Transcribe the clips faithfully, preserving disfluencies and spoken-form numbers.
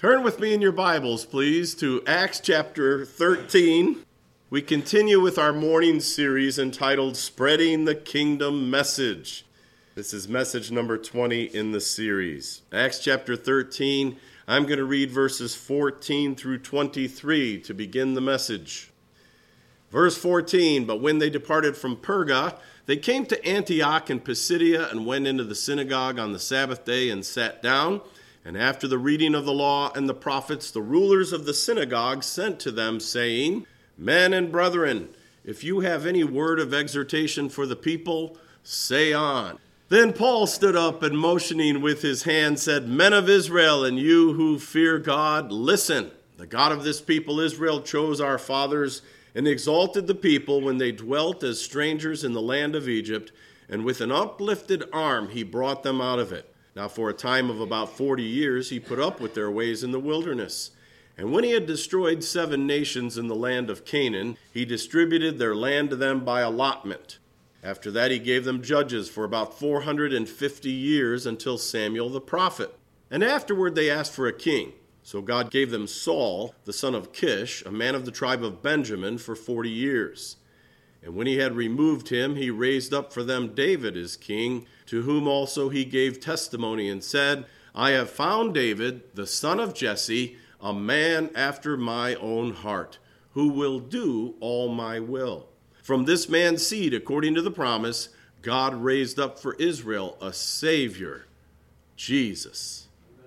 Turn with me in your Bibles, please, to Acts chapter thirteen. We continue with our morning series entitled Spreading the Kingdom Message. This is message number twenty in the series. Acts chapter thirteen, I'm going to read verses fourteen through twenty-three to begin the message. Verse fourteen, but when they departed from Perga, they came to Antioch in Pisidia and went into the synagogue on the Sabbath day and sat down. And after the reading of the law and the prophets, the rulers of the synagogue sent to them, saying, Men and brethren, if you have any word of exhortation for the people, say on. Then Paul stood up and motioning with his hand said, Men of Israel, and you who fear God, listen. The God of this people Israel chose our fathers and exalted the people when they dwelt as strangers in the land of Egypt, and with an uplifted arm he brought them out of it. Now for a time of about forty years he put up with their ways in the wilderness. And when he had destroyed seven nations in the land of Canaan, he distributed their land to them by allotment. After that he gave them judges for about four hundred fifty years until Samuel the prophet. And afterward they asked for a king. So God gave them Saul, the son of Kish, a man of the tribe of Benjamin, for forty years. And when he had removed him, he raised up for them David as king, to whom also he gave testimony and said, I have found David, the son of Jesse, a man after my own heart, who will do all my will. From this man's seed, according to the promise, God raised up for Israel a Savior, Jesus.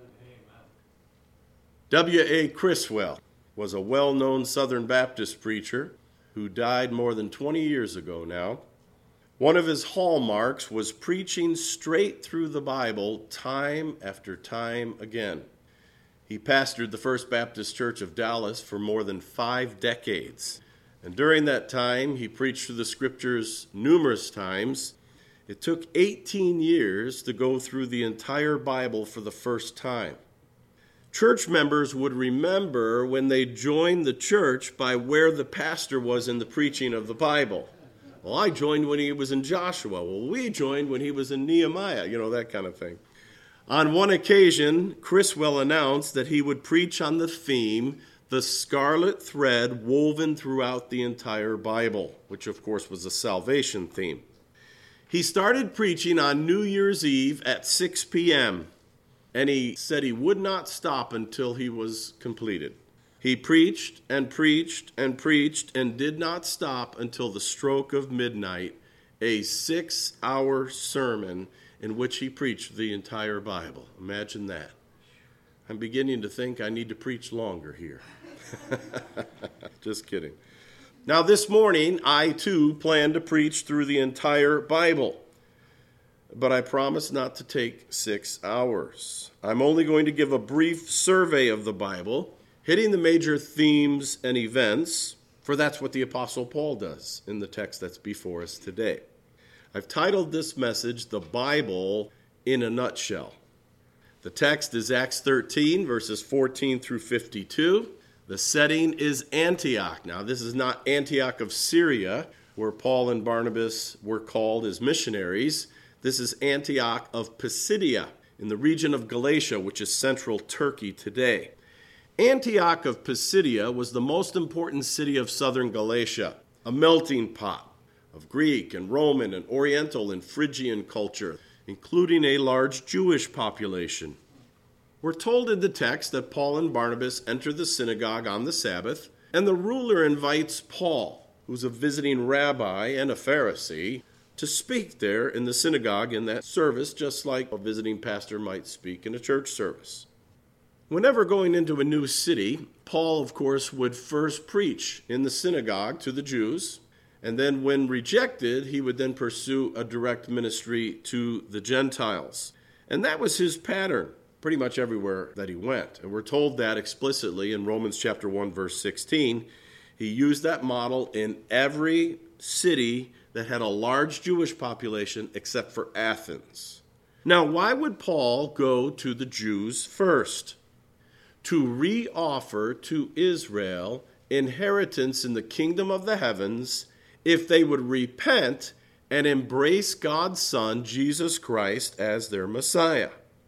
W A Criswell was a well-known Southern Baptist preacher who died more than twenty years ago now. One of his hallmarks was preaching straight through the Bible time after time again. He pastored the First Baptist Church of Dallas for more than five decades. And during that time, he preached through the scriptures numerous times. It took eighteen years to go through the entire Bible for the first time. Church members would remember when they joined the church by where the pastor was in the preaching of the Bible. Well, I joined when he was in Joshua. Well, we joined when he was in Nehemiah, you know, that kind of thing. On one occasion, Criswell announced that he would preach on the theme, the scarlet thread woven throughout the entire Bible, which of course was a salvation theme. He started preaching on New Year's Eve at six p.m., and he said he would not stop until he was completed. He preached and preached and preached and did not stop until the stroke of midnight, a six-hour sermon in which he preached the entire Bible. Imagine that. I'm beginning to think I need to preach longer here. Just kidding. Now this morning, I too plan to preach through the entire Bible. But I promise not to take six hours. I'm only going to give a brief survey of the Bible, hitting the major themes and events, for that's what the Apostle Paul does in the text that's before us today. I've titled this message, The Bible in a Nutshell. The text is Acts thirteen, verses fourteen through fifty-two. The setting is Antioch. Now, this is not Antioch of Syria, where Paul and Barnabas were called as missionaries. This is Antioch of Pisidia, in the region of Galatia, which is central Turkey today. Antioch of Pisidia was the most important city of southern Galatia, a melting pot of Greek and Roman and Oriental and Phrygian culture, including a large Jewish population. We're told in the text that Paul and Barnabas enter the synagogue on the Sabbath, and the ruler invites Paul, who's a visiting rabbi and a Pharisee, to speak there in the synagogue in that service, just like a visiting pastor might speak in a church service. Whenever going into a new city, Paul, of course, would first preach in the synagogue to the Jews, and then when rejected, he would then pursue a direct ministry to the Gentiles. And that was his pattern pretty much everywhere that he went. And we're told that explicitly in Romans chapter one, verse sixteen. He used that model in every city that had a large Jewish population except for Athens. Now, why would Paul go to the Jews first? To re-offer to Israel inheritance in the kingdom of the heavens if they would repent and embrace God's Son, Jesus Christ, as their Messiah.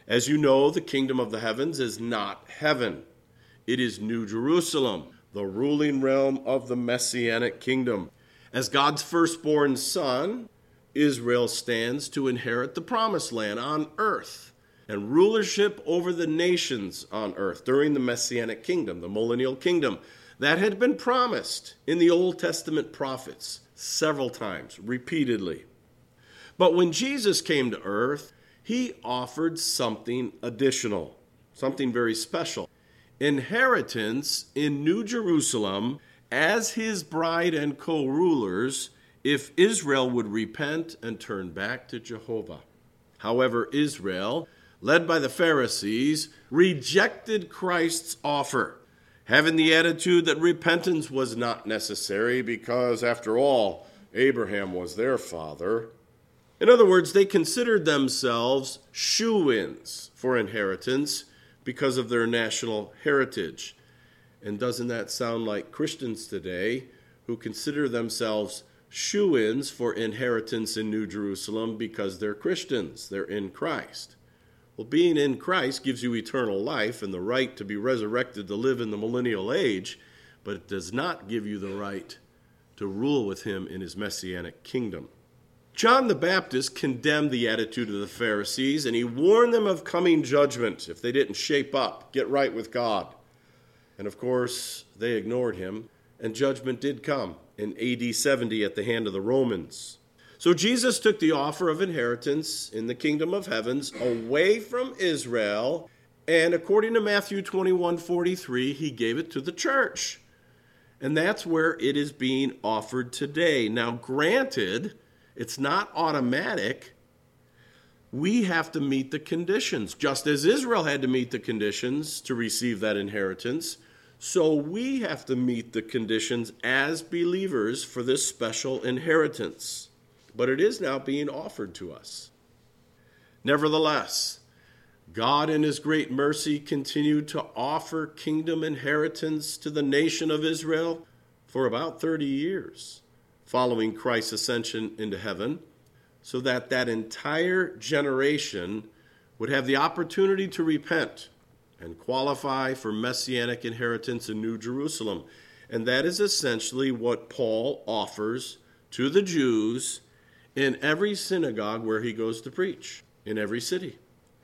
As you know, the kingdom of the heavens is not heaven. It is New Jerusalem, the ruling realm of the Messianic kingdom. As God's firstborn son, Israel stands to inherit the promised land on earth and rulership over the nations on earth during the Messianic kingdom, the millennial kingdom. That had been promised in the Old Testament prophets several times, repeatedly. But when Jesus came to earth, he offered something additional, something very special. Inheritance in New Jerusalem as his bride and co-rulers if Israel would repent and turn back to Jehovah. However, Israel, led by the Pharisees, rejected Christ's offer, having the attitude that repentance was not necessary because, after all, Abraham was their father. In other words, they considered themselves shoo-ins for inheritance because of their national heritage. And doesn't that sound like Christians today who consider themselves shoo-ins for inheritance in New Jerusalem because they're Christians, they're in Christ? Well, being in Christ gives you eternal life and the right to be resurrected to live in the millennial age, but it does not give you the right to rule with him in his messianic kingdom. John the Baptist condemned the attitude of the Pharisees, and he warned them of coming judgment if they didn't shape up, get right with God. And of course, they ignored him, and judgment did come in A D seventy at the hand of the Romans. So Jesus took the offer of inheritance in the kingdom of heavens away from Israel, and according to Matthew twenty-one forty-three, he gave it to the church. And that's where it is being offered today. Now, granted, it's not automatic. We have to meet the conditions. Just as Israel had to meet the conditions to receive that inheritance, so we have to meet the conditions as believers for this special inheritance. But it is now being offered to us. Nevertheless, God in his great mercy continued to offer kingdom inheritance to the nation of Israel for about thirty years, following Christ's ascension into heaven, so that that entire generation would have the opportunity to repent and qualify for messianic inheritance in New Jerusalem. And that is essentially what Paul offers to the Jews in every synagogue where he goes to preach, in every city.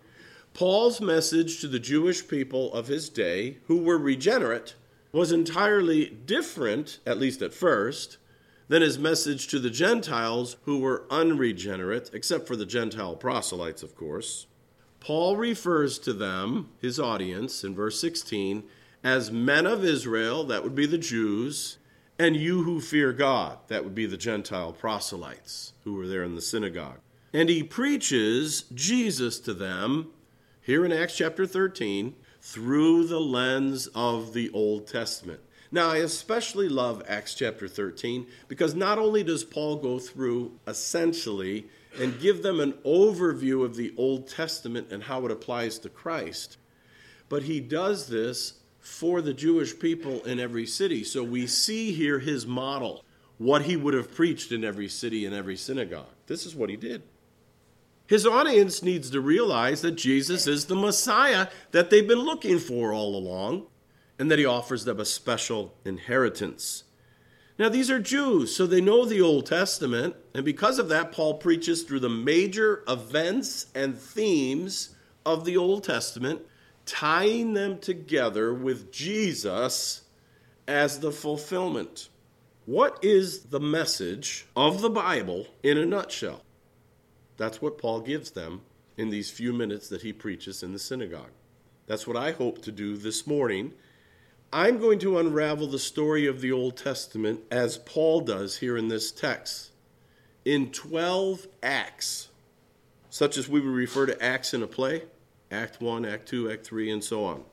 Paul's message to the Jewish people of his day, who were regenerate, was entirely different, at least at first, than his message to the Gentiles who were unregenerate, except for the Gentile proselytes, of course. Paul refers to them, his audience, in verse sixteen, as men of Israel, that would be the Jews, and you who fear God, that would be the Gentile proselytes who were there in the synagogue. And he preaches Jesus to them, here in Acts chapter thirteen, through the lens of the Old Testament. Now, I especially love Acts chapter thirteen because not only does Paul go through essentially and give them an overview of the Old Testament and how it applies to Christ, but he does this for the Jewish people in every city. So we see here his model, what he would have preached in every city and every synagogue. This is what he did. His audience needs to realize that Jesus is the Messiah that they've been looking for all along, and that he offers them a special inheritance. Now, these are Jews, so they know the Old Testament, and because of that, Paul preaches through the major events and themes of the Old Testament, tying them together with Jesus as the fulfillment. What is the message of the Bible in a nutshell? That's what Paul gives them in these few minutes that he preaches in the synagogue. That's what I hope to do this morning. I'm going to unravel the story of the Old Testament as Paul does here in this text, in twelve acts, such as we would refer to acts in a play, Act one, Act two, Act three, and so on.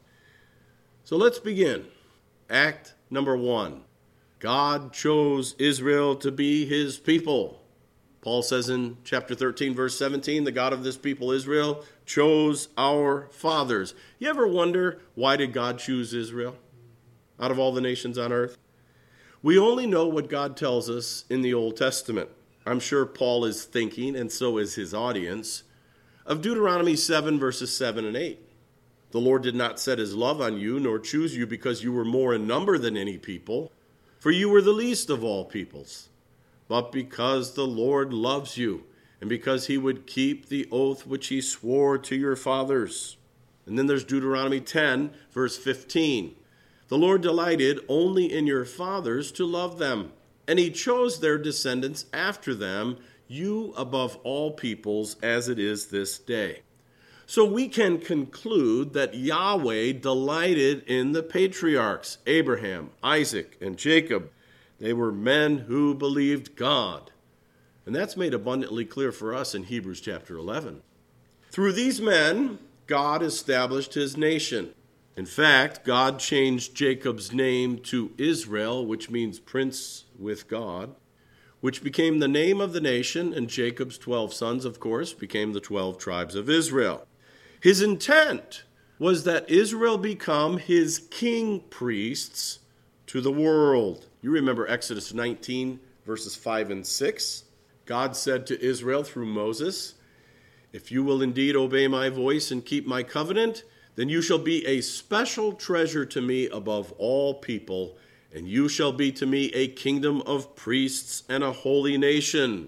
So let's begin. Act number one. God chose Israel to be his people. Paul says in chapter thirteen, verse seventeen, the God of this people, Israel, chose our fathers. You ever wonder, why did God choose Israel out of all the nations on earth? We only know what God tells us in the Old Testament. I'm sure Paul is thinking, and so is his audience, of Deuteronomy seven, verses seven and eight. The Lord did not set his love on you, nor choose you because you were more in number than any people, for you were the least of all peoples, but because the Lord loves you, and because he would keep the oath which he swore to your fathers. And then there's Deuteronomy ten, verse fifteen. The Lord delighted only in your fathers to love them, and he chose their descendants after them, you above all peoples, as it is this day. So we can conclude that Yahweh delighted in the patriarchs, Abraham, Isaac, and Jacob. They were men who believed God. And that's made abundantly clear for us in Hebrews chapter eleven. Through these men, God established his nation. In fact, God changed Jacob's name to Israel, which means prince with God, which became the name of the nation, and Jacob's twelve sons, of course, became the twelve tribes of Israel. His intent was that Israel become his king priests to the world. You remember Exodus nineteen, verses five and six. God said to Israel through Moses, "If you will indeed obey my voice and keep my covenant, then you shall be a special treasure to me above all people, and you shall be to me a kingdom of priests and a holy nation."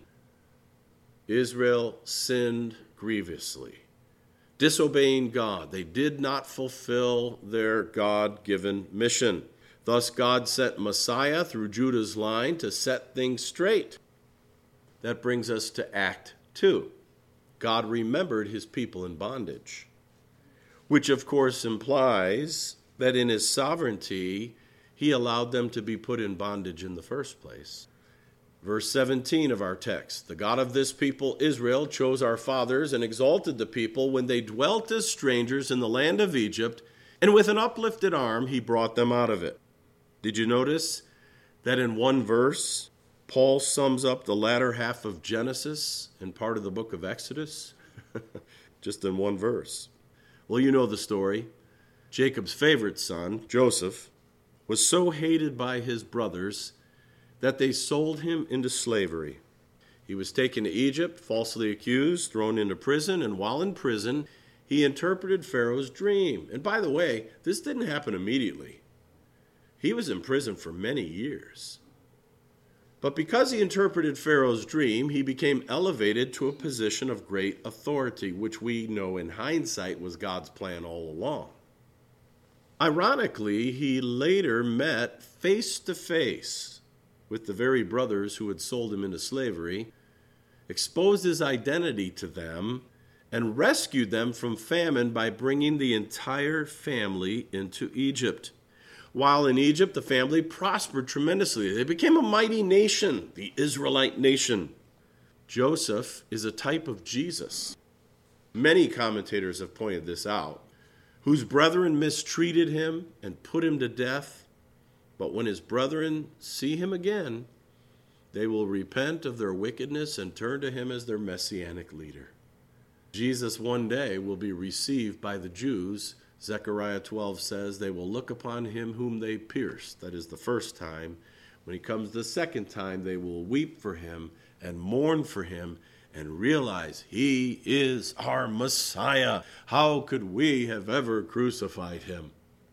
Israel sinned grievously, disobeying God. They did not fulfill their God-given mission. Thus, God sent Messiah through Judah's line to set things straight. That brings us to Act two. God remembered his people in bondage, which of course implies that in his sovereignty, he allowed them to be put in bondage in the first place. Verse seventeen of our text, "The God of this people, Israel, chose our fathers and exalted the people when they dwelt as strangers in the land of Egypt, and with an uplifted arm he brought them out of it." Did you notice that in one verse, Paul sums up the latter half of Genesis and part of the book of Exodus? Just in one verse. Well, you know the story. Jacob's favorite son, Joseph, was so hated by his brothers that they sold him into slavery. He was taken to Egypt, falsely accused, thrown into prison, and while in prison, he interpreted Pharaoh's dream. And by the way, this didn't happen immediately. He was in prison for many years. But because he interpreted Pharaoh's dream, he became elevated to a position of great authority, which we know in hindsight was God's plan all along. Ironically, he later met face to face with the very brothers who had sold him into slavery, exposed his identity to them, and rescued them from famine by bringing the entire family into Egypt. While in Egypt, the family prospered tremendously. They became a mighty nation, the Israelite nation. Joseph is a type of Jesus. Many commentators have pointed this out, whose brethren mistreated him and put him to death. But when his brethren see him again, they will repent of their wickedness and turn to him as their messianic leader. Jesus one day will be received by the Jews. Zechariah twelve says they will look upon him whom they pierced. That is the first time. When he comes the second time, they will weep for him and mourn for him and realize he is our Messiah. How could we have ever crucified him?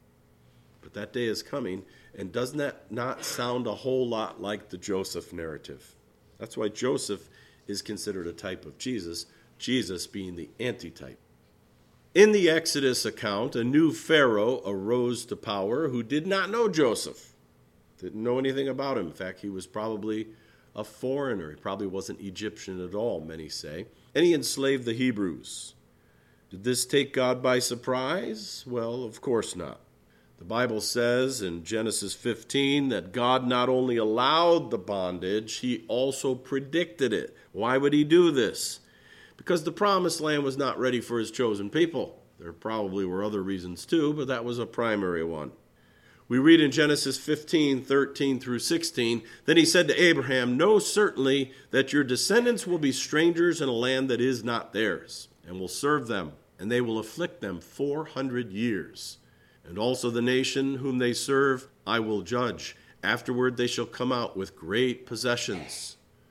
But that day is coming, and doesn't that not sound a whole lot like the Joseph narrative? That's why Joseph is considered a type of Jesus, Jesus being the antitype. In the Exodus account, a new Pharaoh arose to power who did not know Joseph, didn't know anything about him. In fact, he was probably a foreigner. He probably wasn't Egyptian at all, many say. And he enslaved the Hebrews. Did this take God by surprise? Well, of course not. The Bible says in Genesis fifteen that God not only allowed the bondage, he also predicted it. Why would he do this? Because the promised land was not ready for his chosen people. There probably were other reasons too, but that was a primary one. We read in Genesis fifteen, thirteen through sixteen, "Then he said to Abraham, know certainly that your descendants will be strangers in a land that is not theirs, and will serve them, and they will afflict them four hundred years. And also the nation whom they serve I will judge. Afterward they shall come out with great possessions.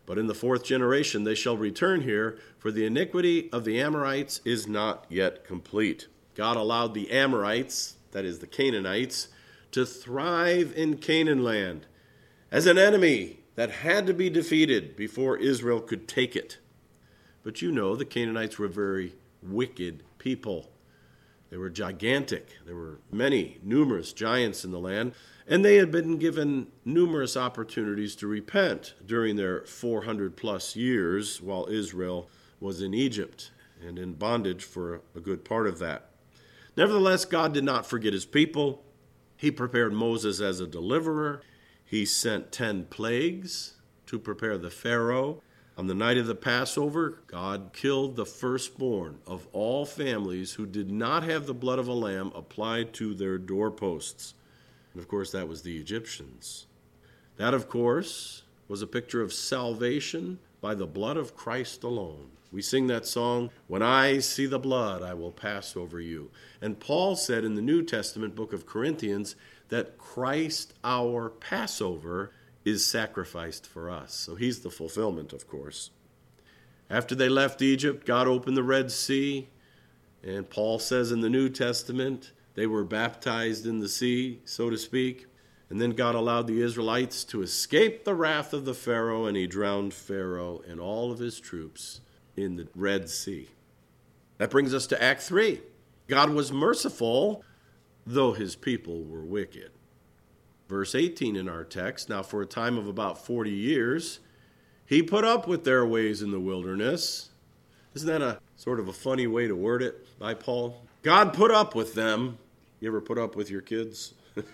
But in the fourth generation they shall return here, for the iniquity of the Amorites is not yet complete. God allowed the Amorites, that is the Canaanites, to thrive in Canaan land as an enemy that had to be defeated before Israel could take it. But you know, the Canaanites were very wicked people. They were gigantic. There were many, numerous giants in the land, and they had been given numerous opportunities to repent during their four hundred plus years while Israel was in Egypt and in bondage for a good part of that. Nevertheless, God did not forget his people. He prepared Moses as a deliverer. He sent ten plagues to prepare the Pharaoh. On the night of the Passover, God killed the firstborn of all families who did not have the blood of a lamb applied to their doorposts. And of course, that was the Egyptians. That, of course, was a picture of salvation by the blood of Christ alone. We sing that song, "When I see the blood, I will pass over you." And Paul said in the New Testament book of Corinthians that Christ, our Passover, is sacrificed for us. So he's the fulfillment, of course. After they left Egypt, God opened the Red Sea, and Paul says in the New Testament they were baptized in the sea, so to speak. And then God allowed the Israelites to escape the wrath of the Pharaoh, and he drowned Pharaoh and all of his troops in the Red Sea. That brings us to Act three. God was merciful, though his people were wicked. Verse eighteen in our text, "Now for a time of about forty years, he put up with their ways in the wilderness." Isn't that a sort of a funny way to word it by Paul? God put up with them. You ever put up with your kids? You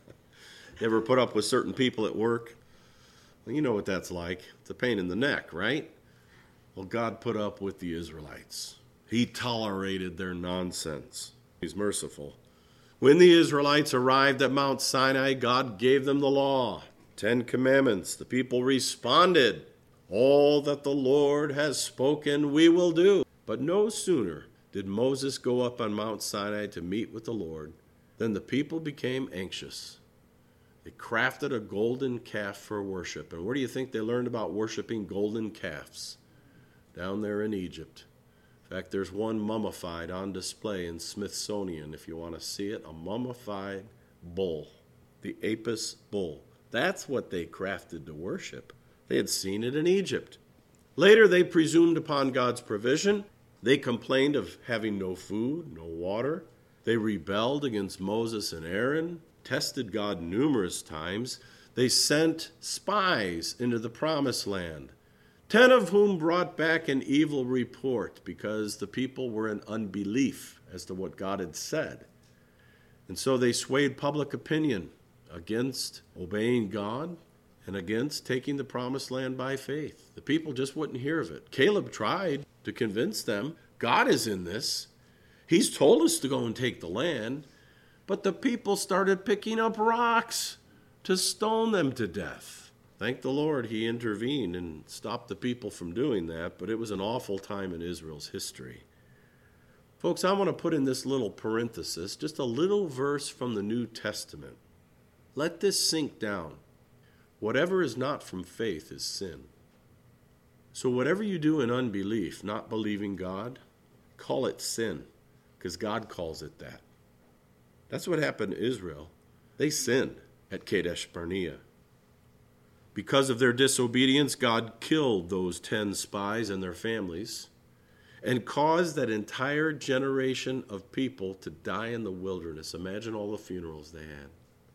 ever put up with certain people at work? Well, you know what that's like. It's a pain in the neck, right? Well, God put up with the Israelites. He tolerated their nonsense. He's merciful. When the Israelites arrived at Mount Sinai, God gave them the law, Ten Commandments. The people responded, "All that the Lord has spoken, we will do." But no sooner did Moses go up on Mount Sinai to meet with the Lord than the people became anxious. They crafted a golden calf for worship. And where do you think they learned about worshiping golden calves? Down there in Egypt. In fact, there's one mummified on display in Smithsonian, if you want to see it, a mummified bull, the Apis bull. That's what they crafted to worship. They had seen it in Egypt. Later, they presumed upon God's provision. They complained of having no food, no water. They rebelled against Moses and Aaron, tested God numerous times. They sent spies into the promised land, ten of whom brought back an evil report because the people were in unbelief as to what God had said. And so they swayed public opinion against obeying God and against taking the promised land by faith. The people just wouldn't hear of it. Caleb tried to convince them, God is in this. He's told us to go and take the land. But the people started picking up rocks to stone them to death. Thank the Lord he intervened and stopped the people from doing that, but it was an awful time in Israel's history. Folks, I want to put in this little parenthesis, just a little verse from the New Testament. Let this sink down. Whatever is not from faith is sin. So whatever you do in unbelief, not believing God, call it sin, because God calls it that. That's what happened to Israel. They sinned at Kadesh Barnea. Because of their disobedience, God killed those ten spies and their families and caused that entire generation of people to die in the wilderness. Imagine all the funerals they had.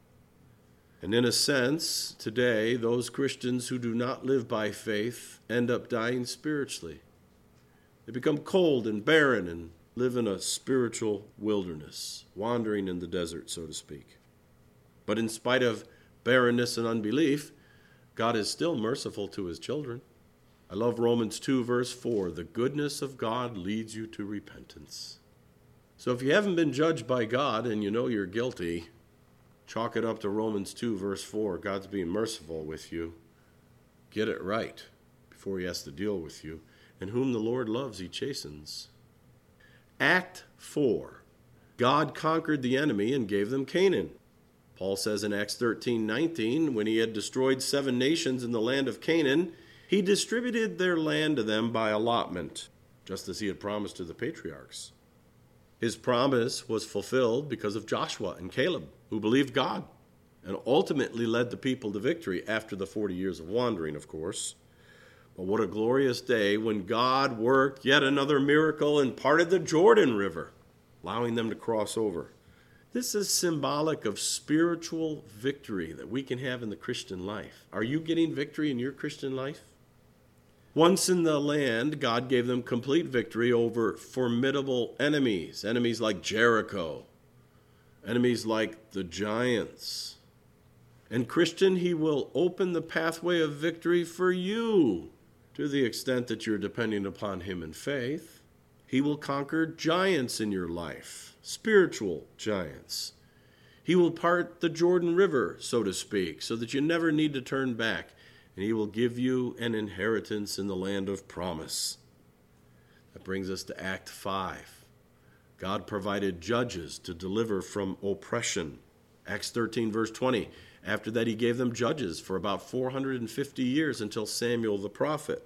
And in a sense, today, those Christians who do not live by faith end up dying spiritually. They become cold and barren and live in a spiritual wilderness, wandering in the desert, so to speak. But in spite of barrenness and unbelief, God is still merciful to his children. I love Romans two, verse four. The goodness of God leads you to repentance. So if you haven't been judged by God and you know you're guilty, chalk it up to Romans two, verse four. God's being merciful with you. Get it right before he has to deal with you. And whom the Lord loves, he chastens. Act four. God conquered the enemy and gave them Canaan. Paul says in Acts thirteen nineteen, when he had destroyed seven nations in the land of Canaan, He distributed their land to them by allotment, just as he had promised to the patriarchs. His promise was fulfilled because of Joshua and Caleb, who believed God and ultimately led the people to victory after the forty years of wandering, of course. But what a glorious day when God worked yet another miracle and parted the Jordan River, allowing them to cross over. This is symbolic of spiritual victory that we can have in the Christian life. Are you getting victory in your Christian life? Once in the land, God gave them complete victory over formidable enemies, enemies like Jericho, enemies like the giants. And Christian, he will open the pathway of victory for you to the extent that you're depending upon him in faith. He will conquer giants in your life, spiritual giants. He will part the Jordan River, so to speak, so that you never need to turn back. And he will give you an inheritance in the land of promise. That brings us to Act five. God provided judges to deliver from oppression. Acts thirteen, verse twenty. After that, he gave them judges for about four hundred fifty years until Samuel the prophet.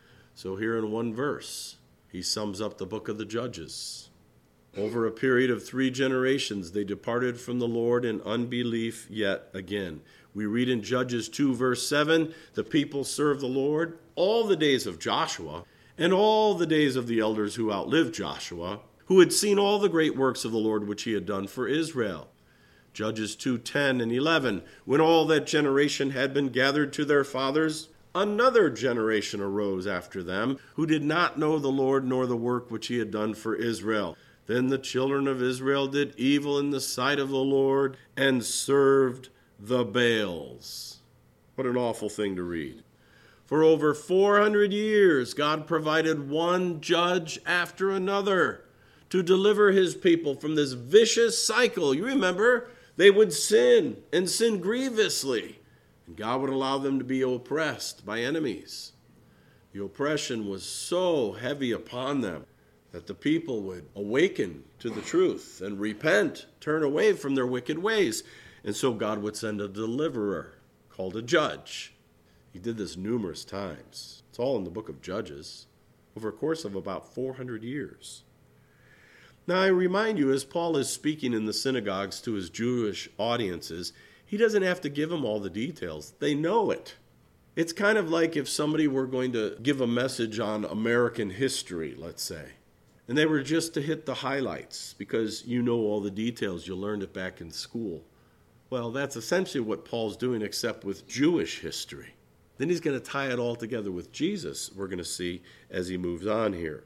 So here in one verse, he sums up the book of the Judges. Over a period of three generations, they departed from the Lord in unbelief yet again. We read in Judges two, verse seven, the people served the Lord all the days of Joshua and all the days of the elders who outlived Joshua, who had seen all the great works of the Lord which he had done for Israel. Judges two, ten and eleven, when all that generation had been gathered to their fathers, another generation arose after them, who did not know the Lord nor the work which he had done for Israel. Then the children of Israel did evil in the sight of the Lord and served the Baals. What an awful thing to read. For over four hundred years, God provided one judge after another to deliver his people from this vicious cycle. You remember, they would sin and sin grievously, and God would allow them to be oppressed by enemies. The oppression was so heavy upon them that the people would awaken to the truth and repent, turn away from their wicked ways. And so God would send a deliverer called a judge. He did this numerous times. It's all in the book of Judges, over a course of about four hundred years. Now I remind you, as Paul is speaking in the synagogues to his Jewish audiences, he doesn't have to give them all the details. They know it. It's kind of like if somebody were going to give a message on American history, let's say, and they were just to hit the highlights because you know all the details. You learned it back in school. Well, that's essentially what Paul's doing, except with Jewish history. Then he's going to tie it all together with Jesus, we're going to see as he moves on here.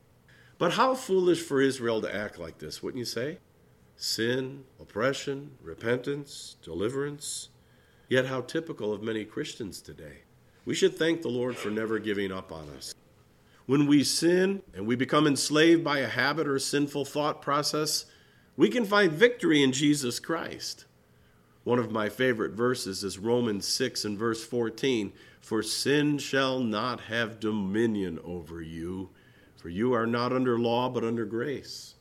But how foolish for Israel to act like this, wouldn't you say? Sin, oppression, repentance, deliverance. Yet how typical of many Christians today. We should thank the Lord for never giving up on us. When we sin and we become enslaved by a habit or a sinful thought process, we can find victory in Jesus Christ. One of my favorite verses is Romans six and verse fourteen. For sin shall not have dominion over you, for you are not under law but under grace.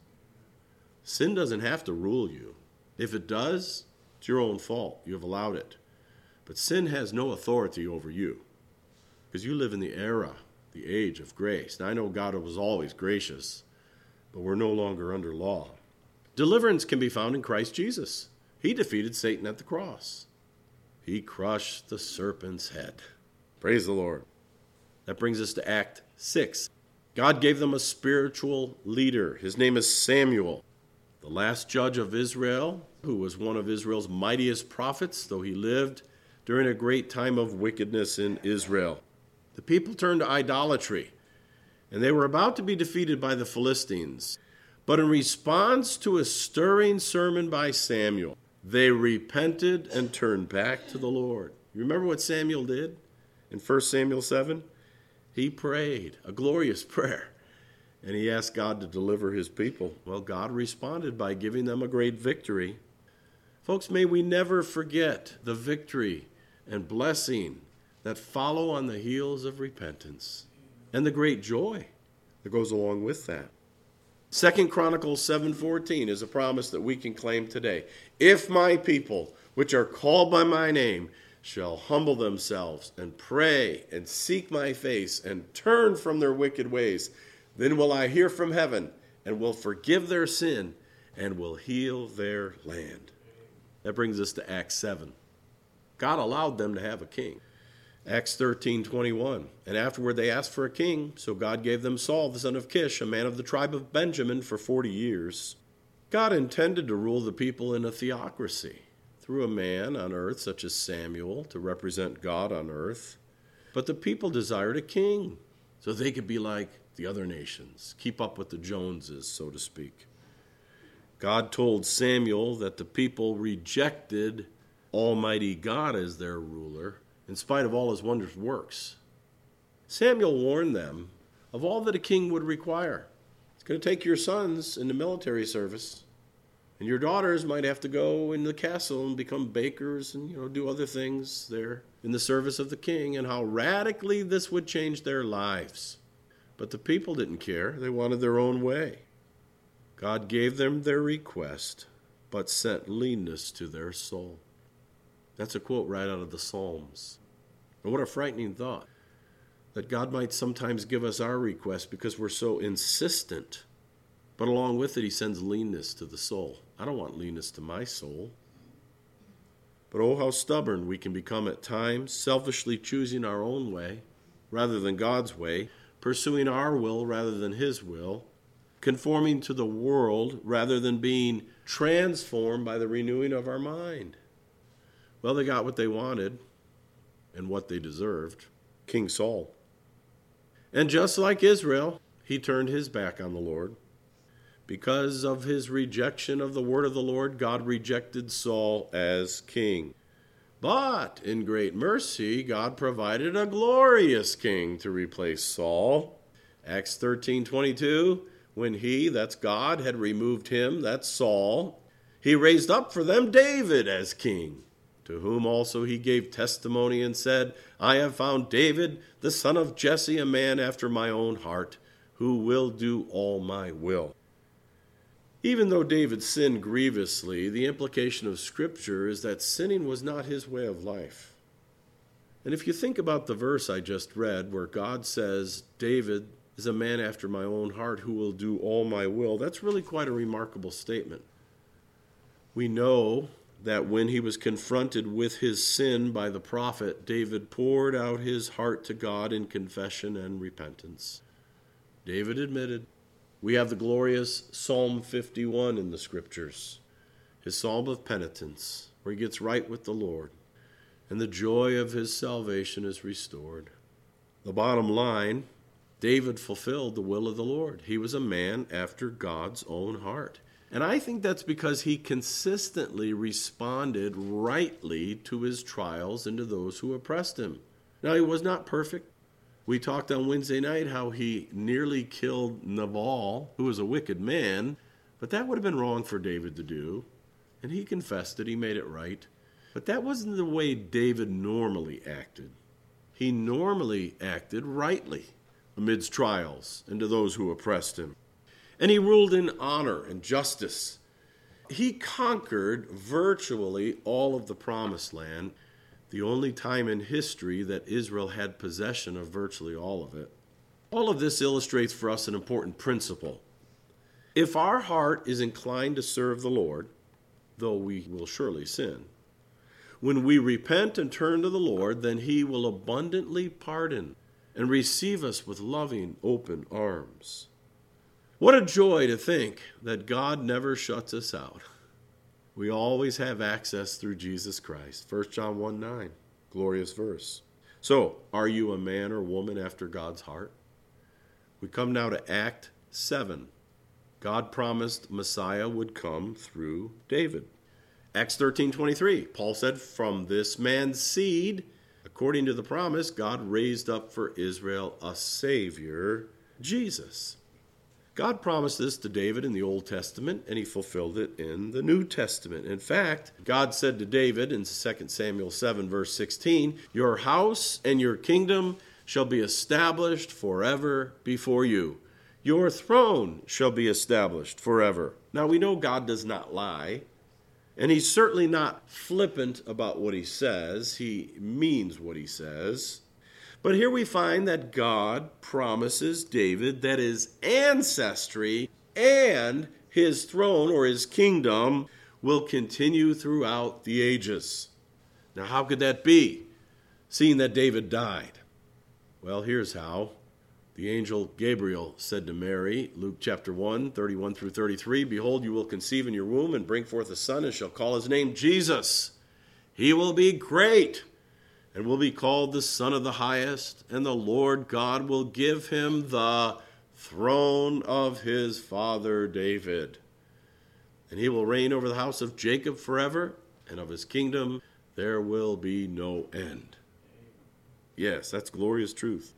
Sin doesn't have to rule you. If it does, it's your own fault. You have allowed it. But sin has no authority over you because you live in the era, the age of grace. Now, I know God was always gracious, but we're no longer under law. Deliverance can be found in Christ Jesus. He defeated Satan at the cross. He crushed the serpent's head. Praise the Lord. That brings us to Act six. God gave them a spiritual leader. His name is Samuel, the last judge of Israel, who was one of Israel's mightiest prophets, though he lived during a great time of wickedness in Israel. The people turned to idolatry, and they were about to be defeated by the Philistines. But in response to a stirring sermon by Samuel, they repented and turned back to the Lord. You remember what Samuel did in First Samuel seven? He prayed a glorious prayer, and he asked God to deliver his people. Well, God responded by giving them a great victory. Folks, may we never forget the victory and blessing that follow on the heels of repentance and the great joy that goes along with that. Second Chronicles seven fourteen is a promise that we can claim today. If my people, which are called by my name, shall humble themselves and pray and seek my face and turn from their wicked ways, then will I hear from heaven and will forgive their sin and will heal their land. That brings us to Acts seven. God allowed them to have a king. Acts thirteen twenty-one. And afterward they asked for a king, so God gave them Saul, the son of Kish, a man of the tribe of Benjamin, for forty years. God intended to rule the people in a theocracy, through a man on earth such as Samuel to represent God on earth. But the people desired a king, so they could be like the other nations, keep up with the Joneses, so to speak. God told Samuel that the people rejected Almighty God as their ruler, in spite of all his wondrous works. Samuel warned them of all that a king would require. It's going to take your sons into military service, and your daughters might have to go in the castle and become bakers and, you know, do other things there in the service of the king, and how radically this would change their lives. But the people didn't care. They wanted their own way. God gave them their request, but sent leanness to their soul. That's a quote right out of the Psalms. And what a frightening thought, that God might sometimes give us our request because we're so insistent. But along with it, he sends leanness to the soul. I don't want leanness to my soul. But oh, how stubborn we can become at times, selfishly choosing our own way rather than God's way, pursuing our will rather than his will, conforming to the world rather than being transformed by the renewing of our mind. Well, they got what they wanted and what they deserved, King Saul. And just like Israel, he turned his back on the Lord. Because of his rejection of the word of the Lord, God rejected Saul as king. But in great mercy, God provided a glorious king to replace Saul. Acts thirteen twenty-two, when he, that's God, had removed him, that's Saul, he raised up for them David as king, to whom also he gave testimony and said, I have found David, the son of Jesse, a man after my own heart, who will do all my will. Even though David sinned grievously, the implication of Scripture is that sinning was not his way of life. And if you think about the verse I just read, where God says, David is a man after my own heart who will do all my will, that's really quite a remarkable statement. We know that when he was confronted with his sin by the prophet, David poured out his heart to God in confession and repentance. David admitted. We have the glorious Psalm fifty-one in the Scriptures, his psalm of penitence, where he gets right with the Lord, and the joy of his salvation is restored. The bottom line, David fulfilled the will of the Lord. He was a man after God's own heart. And I think that's because he consistently responded rightly to his trials and to those who oppressed him. Now, he was not perfect. We talked on Wednesday night how he nearly killed Nabal, who was a wicked man, but that would have been wrong for David to do. And he confessed it, he made it right. But that wasn't the way David normally acted. He normally acted rightly amidst trials and to those who oppressed him. And he ruled in honor and justice. He conquered virtually all of the promised land, the only time in history that Israel had possession of virtually all of it. All of this illustrates for us an important principle. If our heart is inclined to serve the Lord, though we will surely sin, when we repent and turn to the Lord, then he will abundantly pardon and receive us with loving, open arms. What a joy to think that God never shuts us out. We always have access through Jesus Christ. First John one nine, glorious verse. So, are you a man or woman after God's heart? We come now to Act seven. God promised Messiah would come through David. Acts thirteen twenty-three, Paul said, from this man's seed, according to the promise, God raised up for Israel a Savior, Jesus. God promised this to David in the Old Testament, and he fulfilled it in the New Testament. In fact, God said to David in Second Samuel seven, verse sixteen, your house and your kingdom shall be established forever before you. Your throne shall be established forever. Now, we know God does not lie, And he's certainly not flippant about what he says. He means what he says. But here we find that God promises David that his ancestry and his throne or his kingdom will continue throughout the ages. Now, how could that be, seeing that David died? Well, here's how. The angel Gabriel said to Mary, Luke chapter one, thirty-one through thirty-three, "Behold, you will conceive in your womb and bring forth a son, and shall call his name Jesus. He will be great, and will be called the Son of the Highest, and the Lord God will give him the throne of his father David. And he will reign over the house of Jacob forever, and of his kingdom there will be no end." Yes, that's glorious truth.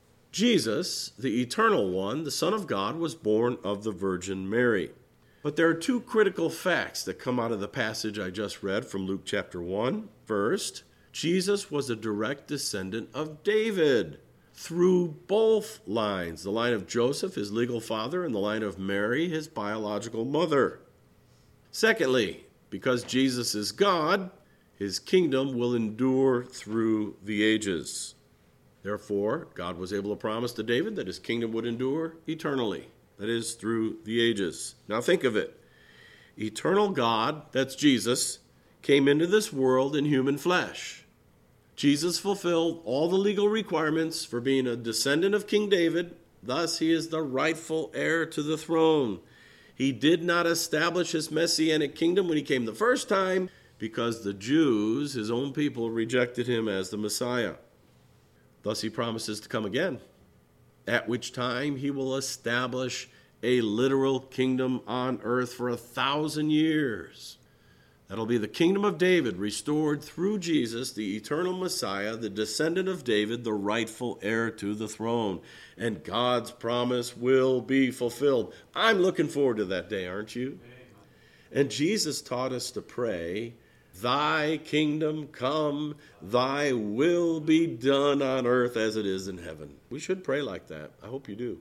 Jesus, the eternal one, the Son of God, was born of the Virgin Mary. But there are two critical facts that come out of the passage I just read from Luke chapter one. First, Jesus was a direct descendant of David through both lines, the line of Joseph, his legal father, and the line of Mary, his biological mother. Secondly, because Jesus is God, his kingdom will endure through the ages. Therefore, God was able to promise to David that his kingdom would endure eternally, that is, through the ages. Now think of it. Eternal God, that's Jesus, came into this world in human flesh. Jesus fulfilled all the legal requirements for being a descendant of King David. Thus, he is the rightful heir to the throne. He did not establish his messianic kingdom when he came the first time because the Jews, his own people, rejected him as the Messiah. Thus, he promises to come again, at which time he will establish a literal kingdom on earth for a thousand years. That'll be the kingdom of David, restored through Jesus, the eternal Messiah, the descendant of David, the rightful heir to the throne. And God's promise will be fulfilled. I'm looking forward to that day, aren't you? And Jesus taught us to pray, "Thy kingdom come, thy will be done on earth as it is in heaven." We should pray like that. I hope you do.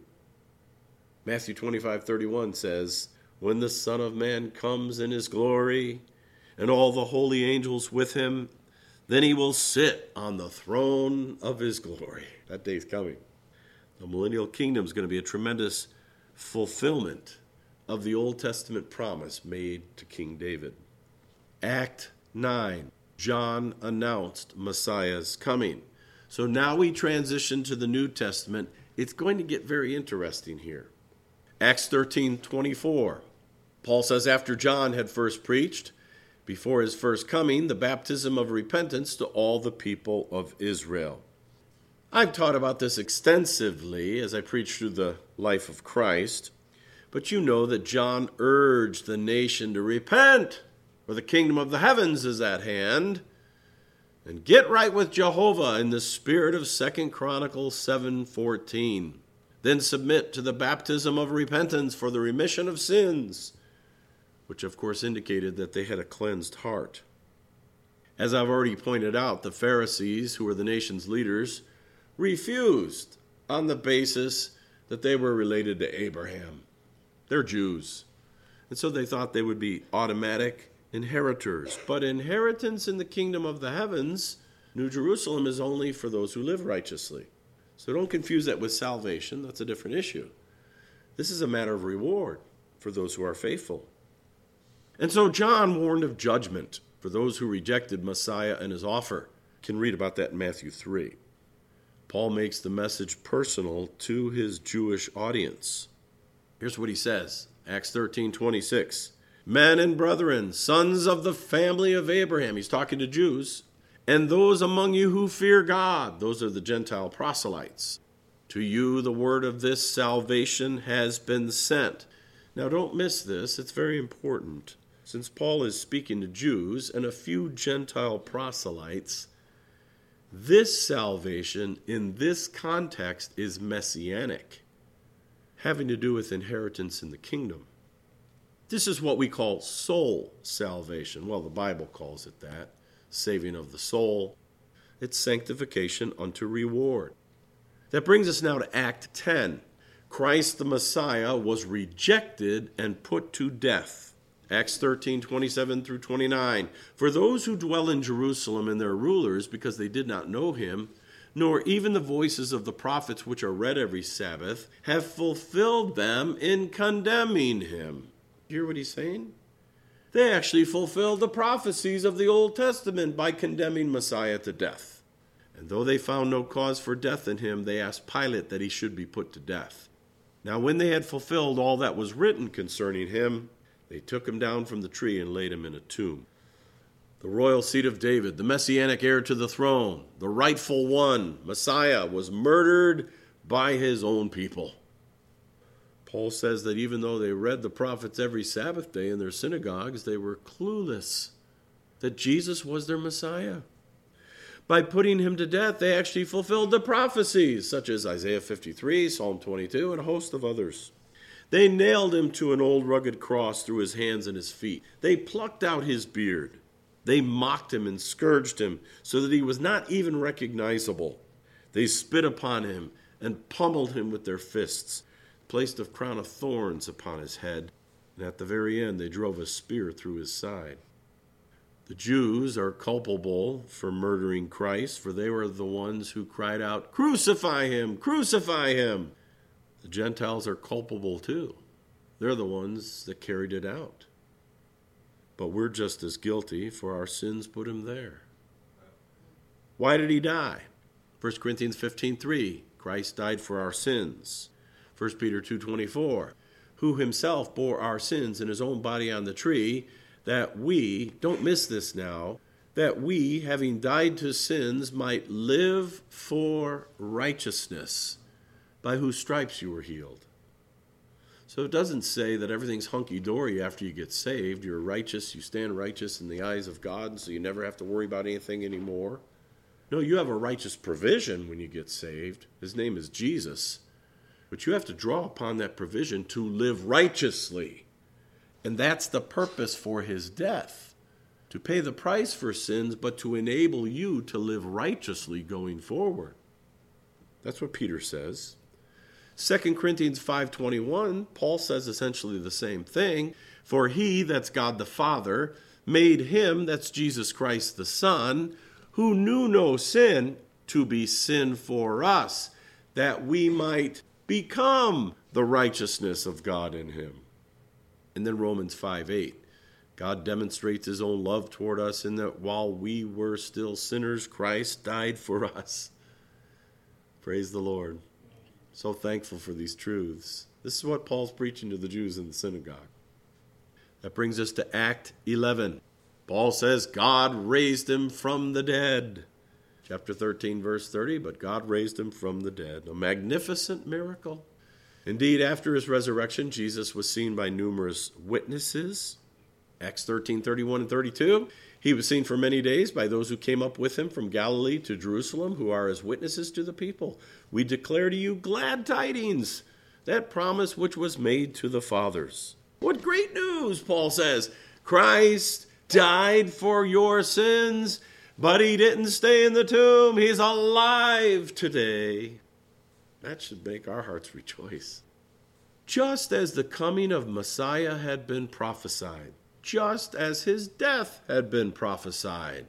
Matthew twenty-five thirty-one says, "When the Son of Man comes in his glory, and all the holy angels with him, then he will sit on the throne of his glory." That day's coming. The millennial kingdom is going to be a tremendous fulfillment of the Old Testament promise made to King David. Act nine, John announced Messiah's coming. So now we transition to the New Testament. It's going to get very interesting here. Acts thirteen twenty-four. Paul says, after John had first preached, before his first coming, the baptism of repentance to all the people of Israel. I've taught about this extensively as I preach through the life of Christ, but you know that John urged the nation to repent, for the kingdom of the heavens is at hand, and get right with Jehovah in the spirit of Second Chronicles seven fourteen. Then submit to the baptism of repentance for the remission of sins, which of course indicated that they had a cleansed heart. As I've already pointed out, the Pharisees, who were the nation's leaders, refused on the basis that they were related to Abraham. They're Jews, and so they thought they would be automatic inheritors. But inheritance in the kingdom of the heavens, New Jerusalem, is only for those who live righteously. So don't confuse that with salvation. That's a different issue. This is a matter of reward for those who are faithful. And so John warned of judgment for those who rejected Messiah and his offer. You can read about that in Matthew three. Paul makes the message personal to his Jewish audience. Here's what he says, Acts thirteen twenty-six. Men and brethren, sons of the family of Abraham, he's talking to Jews, and those among you who fear God, those are the Gentile proselytes. To you the word of this salvation has been sent. Now don't miss this, it's very important. Since Paul is speaking to Jews and a few Gentile proselytes, this salvation in this context is messianic, having to do with inheritance in the kingdom. This is what we call soul salvation. Well, the Bible calls it that, saving of the soul. It's sanctification unto reward. That brings us now to Act ten. Christ the Messiah was rejected and put to death. Acts thirteen, twenty-seven through twenty-nine. For those who dwell in Jerusalem and their rulers, because they did not know him, nor even the voices of the prophets which are read every Sabbath, have fulfilled them in condemning him. You hear what he's saying? They actually fulfilled the prophecies of the Old Testament by condemning Messiah to death. And though they found no cause for death in him, they asked Pilate that he should be put to death. Now when they had fulfilled all that was written concerning him, they took him down from the tree and laid him in a tomb. The royal seat of David, the messianic heir to the throne, the rightful one, Messiah, was murdered by his own people. Paul says that even though they read the prophets every Sabbath day in their synagogues, they were clueless that Jesus was their Messiah. By putting him to death, they actually fulfilled the prophecies, such as Isaiah fifty-three, Psalm twenty-two, and a host of others. They nailed him to an old rugged cross through his hands and his feet. They plucked out his beard. They mocked him and scourged him so that he was not even recognizable. They spit upon him and pummeled him with their fists, placed a crown of thorns upon his head, and at the very end they drove a spear through his side. The Jews are culpable for murdering Christ, for they were the ones who cried out, "Crucify him! Crucify him!" The Gentiles are culpable too. They're the ones that carried it out. But we're just as guilty, for our sins put him there. Why did he die? First Corinthians fifteen three, Christ died for our sins. First Peter two twenty-four, who himself bore our sins in his own body on the tree, that we, don't miss this now, that we, having died to sins, might live for righteousness, by whose stripes you were healed. So it doesn't say that everything's hunky-dory after you get saved. You're righteous, you stand righteous in the eyes of God, so you never have to worry about anything anymore. No, you have a righteous provision when you get saved. His name is Jesus. But you have to draw upon that provision to live righteously. And that's the purpose for his death, to pay the price for sins, but to enable you to live righteously going forward. That's what Peter says. Second Corinthians five twenty-one, Paul says essentially the same thing. For he, that's God the Father, made him, that's Jesus Christ the Son, who knew no sin, to be sin for us, that we might become the righteousness of God in him. And then Romans five eight, God demonstrates his own love toward us in that while we were still sinners, Christ died for us. Praise the Lord. So thankful for these truths. This is what Paul's preaching to the Jews in the synagogue. That brings us to Act eleven. Paul says God raised him from the dead. Chapter thirteen, verse thirty, but God raised him from the dead. A magnificent miracle. Indeed, after his resurrection, Jesus was seen by numerous witnesses. Acts thirteen, thirty-one and thirty-two. He was seen for many days by those who came up with him from Galilee to Jerusalem, who are as witnesses to the people. We declare to you glad tidings, that promise which was made to the fathers. What great news, Paul says. Christ died for your sins, but he didn't stay in the tomb. He's alive today. That should make our hearts rejoice. Just as the coming of Messiah had been prophesied, just as his death had been prophesied,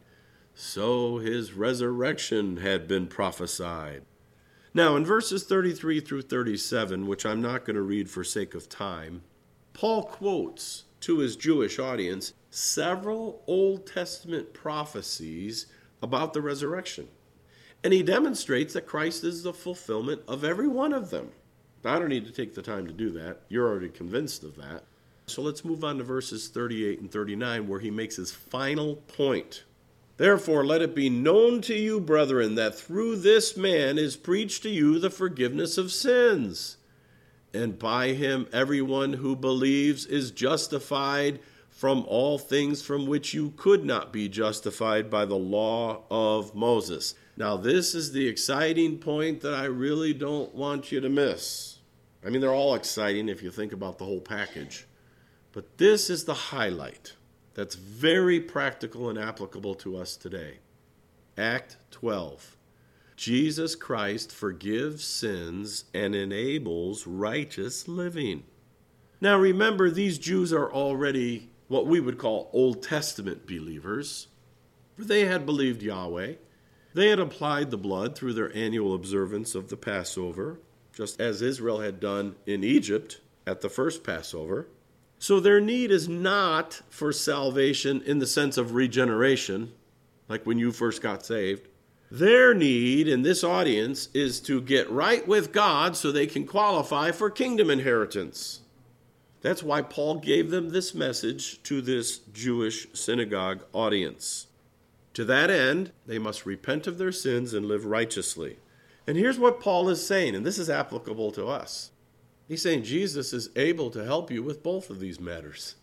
so his resurrection had been prophesied. Now, in verses thirty-three through thirty-seven, which I'm not going to read for sake of time, Paul quotes to his Jewish audience several Old Testament prophecies about the resurrection. And he demonstrates that Christ is the fulfillment of every one of them. Now, I don't need to take the time to do that. You're already convinced of that. So let's move on to verses thirty-eight and thirty-nine, where he makes his final point. Therefore, let it be known to you, brethren, that through this man is preached to you the forgiveness of sins. And by him everyone who believes is justified from all things from which you could not be justified by the law of Moses. Now, this is the exciting point that I really don't want you to miss. I mean, they're all exciting if you think about the whole package. But this is the highlight that's very practical and applicable to us today. Act twelve. Jesus Christ forgives sins and enables righteous living. Now remember, these Jews are already what we would call Old Testament believers. For they had believed Yahweh. They had applied the blood through their annual observance of the Passover, just as Israel had done in Egypt at the first Passover. So their need is not for salvation in the sense of regeneration, like when you first got saved. Their need in this audience is to get right with God so they can qualify for kingdom inheritance. That's why Paul gave them this message to this Jewish synagogue audience. To that end, they must repent of their sins and live righteously. And here's what Paul is saying, and this is applicable to us. He's saying Jesus is able to help you with both of these matters.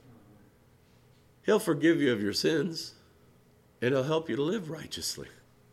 He'll forgive you of your sins, and he'll help you to live righteously.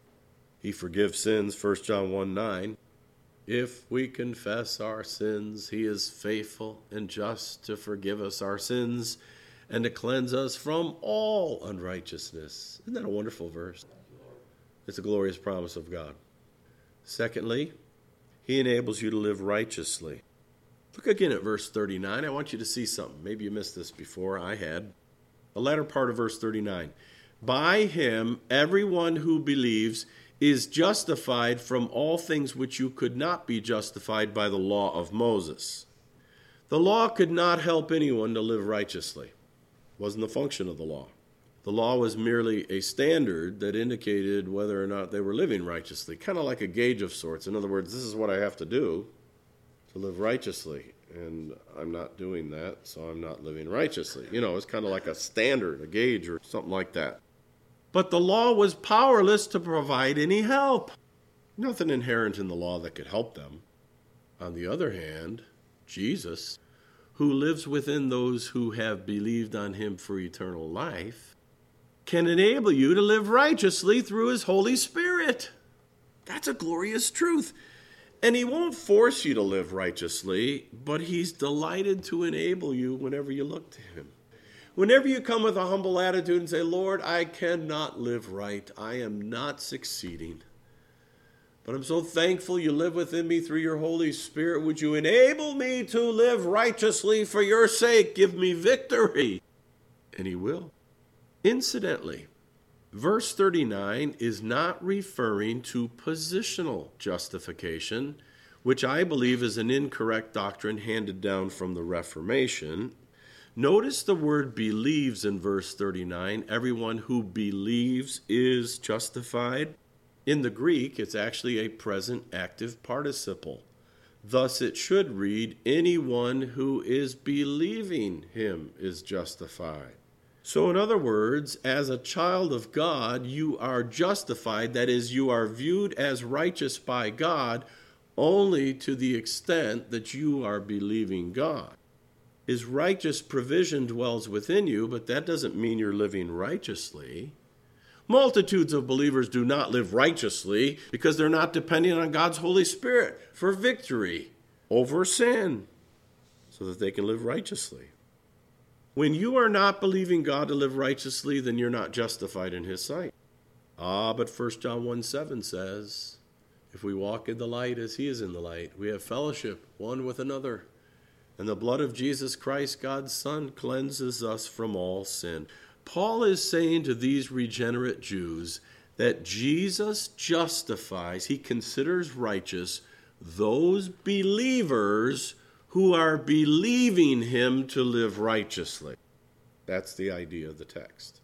He forgives sins, First John one nine. If we confess our sins, he is faithful and just to forgive us our sins and to cleanse us from all unrighteousness. Isn't that a wonderful verse? It's a glorious promise of God. Secondly, he enables you to live righteously. Look again at verse thirty-nine. I want you to see something. Maybe you missed this before. I had. The latter part of verse thirty-nine. By him, everyone who believes is justified from all things which you could not be justified by the law of Moses. The law could not help anyone to live righteously. It wasn't the function of the law. The law was merely a standard that indicated whether or not they were living righteously, kind of like a gauge of sorts. In other words, this is what I have to do to live righteously, and I'm not doing that, so I'm not living righteously. You know, it's kind of like a standard, a gauge, or something like that. But the law was powerless to provide any help. Nothing inherent in the law that could help them. On the other hand, Jesus, who lives within those who have believed on him for eternal life, can enable you to live righteously through his Holy Spirit. That's a glorious truth. And he won't force you to live righteously, but he's delighted to enable you whenever you look to him. Whenever you come with a humble attitude and say, Lord, I cannot live right. I am not succeeding. But I'm so thankful you live within me through your Holy Spirit. Would you enable me to live righteously for your sake? Give me victory. And he will. Incidentally, verse thirty-nine is not referring to positional justification, which I believe is an incorrect doctrine handed down from the Reformation. Notice the word believes in verse thirty-nine. Everyone who believes is justified. In the Greek, it's actually a present active participle. Thus, it should read, anyone who is believing him is justified. So, in other words, as a child of God, you are justified. That is, you are viewed as righteous by God only to the extent that you are believing God. His righteous provision dwells within you, but that doesn't mean you're living righteously. Multitudes of believers do not live righteously because they're not depending on God's Holy Spirit for victory over sin so that they can live righteously. When you are not believing God to live righteously, then you're not justified in his sight. Ah, but First John one seven says, if we walk in the light as he is in the light, we have fellowship one with another. And the blood of Jesus Christ, God's Son, cleanses us from all sin. Paul is saying to these regenerate Jews that Jesus justifies, he considers righteous, those believers who are believing him to live righteously. That's the idea of the text.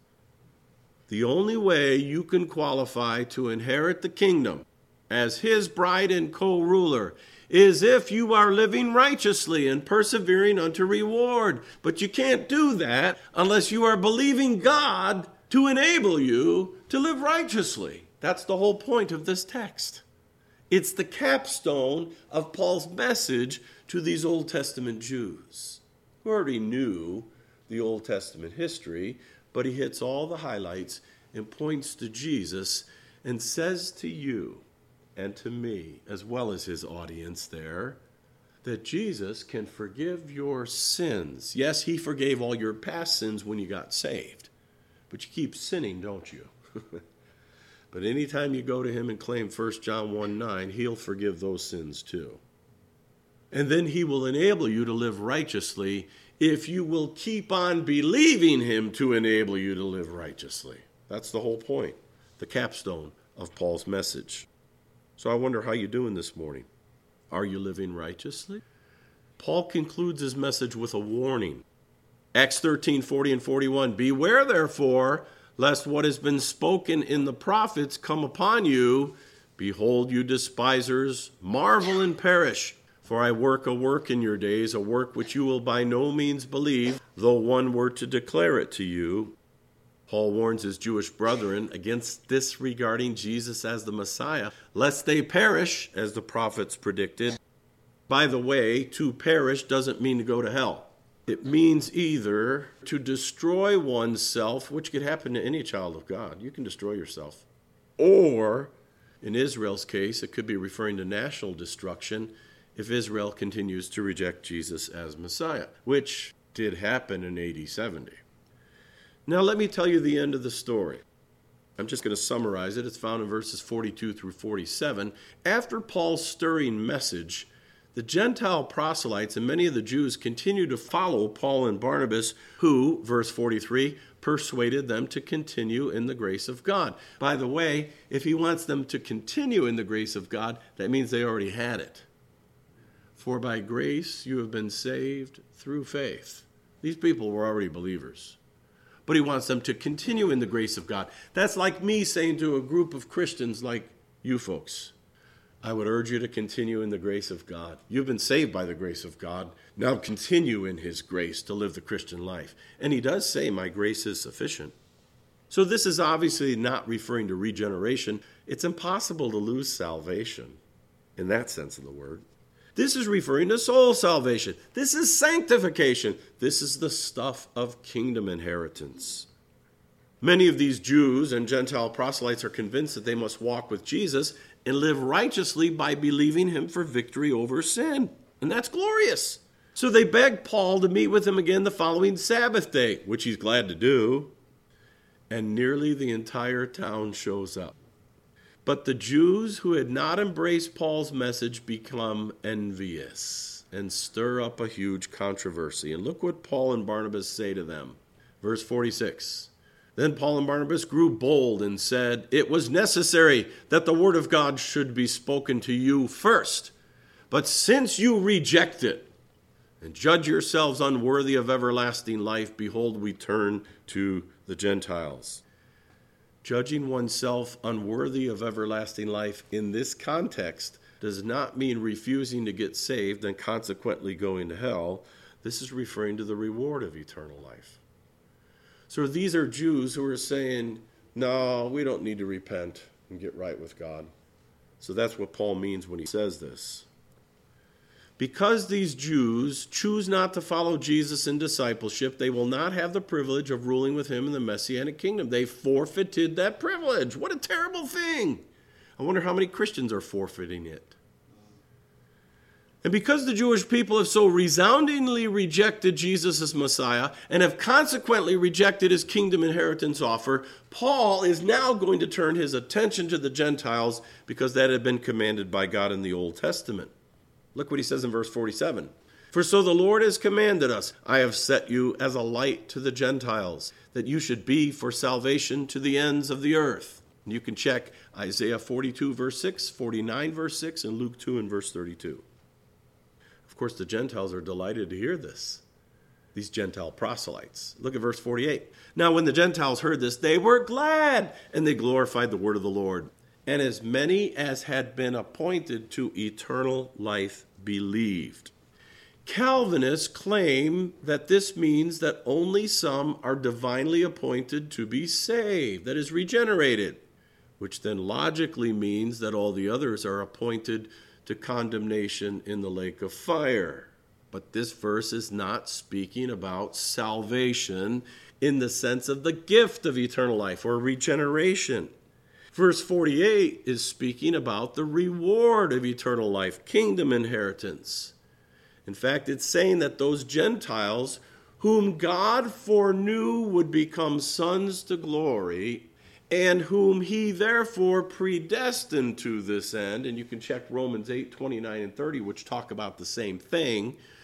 The only way you can qualify to inherit the kingdom as his bride and co-ruler is if you are living righteously and persevering unto reward. But you can't do that unless you are believing God to enable you to live righteously. That's the whole point of this text. It's the capstone of Paul's message to these Old Testament Jews who already knew the Old Testament history, but he hits all the highlights and points to Jesus and says to you and to me, as well as his audience there, that Jesus can forgive your sins. Yes, he forgave all your past sins when you got saved, but you keep sinning, don't you? But anytime you go to him and claim First John one nine, he'll forgive those sins too. And then he will enable you to live righteously if you will keep on believing him to enable you to live righteously. That's the whole point, the capstone of Paul's message. So I wonder how you're doing this morning. Are you living righteously? Paul concludes his message with a warning. Acts thirteen, forty and forty-one, beware therefore, lest what has been spoken in the prophets come upon you. Behold, you despisers, marvel and perish. For I work a work in your days, a work which you will by no means believe, though one were to declare it to you. Paul warns his Jewish brethren against disregarding Jesus as the Messiah, lest they perish, as the prophets predicted. By the way, to perish doesn't mean to go to hell. It means either to destroy oneself, which could happen to any child of God. You can destroy yourself. Or, in Israel's case, it could be referring to national destruction if Israel continues to reject Jesus as Messiah, which did happen in A D seventy. Now let me tell you the end of the story. I'm just going to summarize it. It's found in verses forty-two through forty-seven. After Paul's stirring message, the Gentile proselytes and many of the Jews continued to follow Paul and Barnabas, who, verse forty-three, persuaded them to continue in the grace of God. By the way, if he wants them to continue in the grace of God, that means they already had it. For by grace you have been saved through faith. These people were already believers. But he wants them to continue in the grace of God. That's like me saying to a group of Christians like you folks, I would urge you to continue in the grace of God. You've been saved by the grace of God. Now continue in his grace to live the Christian life. And he does say, my grace is sufficient. So this is obviously not referring to regeneration. It's impossible to lose salvation in that sense of the word. This is referring to soul salvation. This is sanctification. This is the stuff of kingdom inheritance. Many of these Jews and Gentile proselytes are convinced that they must walk with Jesus and live righteously by believing him for victory over sin. And that's glorious. So they beg Paul to meet with him again the following Sabbath day, which he's glad to do. And nearly the entire town shows up. But the Jews who had not embraced Paul's message become envious and stir up a huge controversy. And look what Paul and Barnabas say to them. Verse forty-six. Then Paul and Barnabas grew bold and said, it was necessary that the word of God should be spoken to you first. But since you reject it and judge yourselves unworthy of everlasting life, behold, we turn to the Gentiles. Judging oneself unworthy of everlasting life in this context does not mean refusing to get saved and consequently going to hell. This is referring to the reward of eternal life. So these are Jews who are saying, no, we don't need to repent and get right with God. So that's what Paul means when he says this. Because these Jews choose not to follow Jesus in discipleship, they will not have the privilege of ruling with him in the Messianic kingdom. They forfeited that privilege. What a terrible thing. I wonder how many Christians are forfeiting it. And because the Jewish people have so resoundingly rejected Jesus as Messiah and have consequently rejected his kingdom inheritance offer, Paul is now going to turn his attention to the Gentiles because that had been commanded by God in the Old Testament. Look what he says in verse forty-seven. For so the Lord has commanded us, I have set you as a light to the Gentiles, that you should be for salvation to the ends of the earth. And you can check Isaiah forty-two verse six, forty-nine verse six, and Luke two and verse thirty-two. Of course, the Gentiles are delighted to hear this, these Gentile proselytes. Look at verse forty-eight. Now when the Gentiles heard this, they were glad, and they glorified the word of the Lord. And as many as had been appointed to eternal life believed. Calvinists claim that this means that only some are divinely appointed to be saved, that is, regenerated, which then logically means that all the others are appointed to condemnation in the lake of fire. But this verse is not speaking about salvation in the sense of the gift of eternal life or regeneration. Verse forty-eight is speaking about the reward of eternal life, kingdom inheritance. In fact, it's saying that those Gentiles whom God foreknew would become sons to glory, and whom he therefore predestined to this end, and you can check Romans eight, twenty-nine and thirty, which talk about the same thing.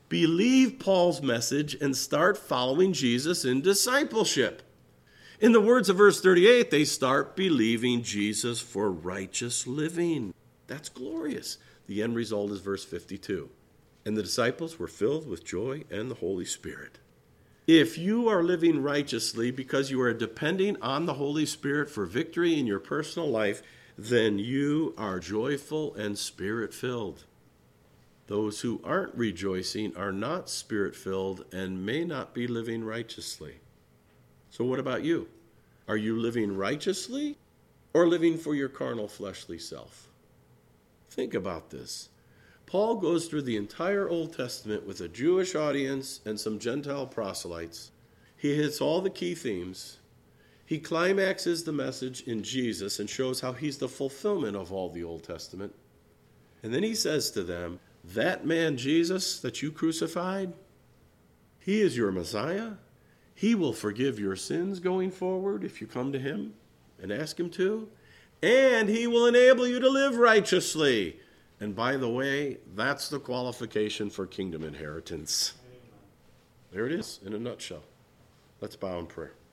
believe Paul's message and start following Jesus in discipleship. In the words of verse thirty-eight, they start believing Jesus for righteous living. That's glorious. The end result is verse fifty-two. And the disciples were filled with joy and the Holy Spirit. If you are living righteously because you are depending on the Holy Spirit for victory in your personal life, then you are joyful and spirit-filled. Those who aren't rejoicing are not spirit-filled and may not be living righteously. So what about you? Are you living righteously or living for your carnal, fleshly self? Think about this. Paul goes through the entire Old Testament with a Jewish audience and some Gentile proselytes. He hits all the key themes. He climaxes the message in Jesus and shows how he's the fulfillment of all the Old Testament. And then he says to them, that man Jesus that you crucified, he is your Messiah. He will forgive your sins going forward if you come to him and ask him to. And he will enable you to live righteously. And by the way, that's the qualification for kingdom inheritance. There it is in a nutshell. Let's bow in prayer.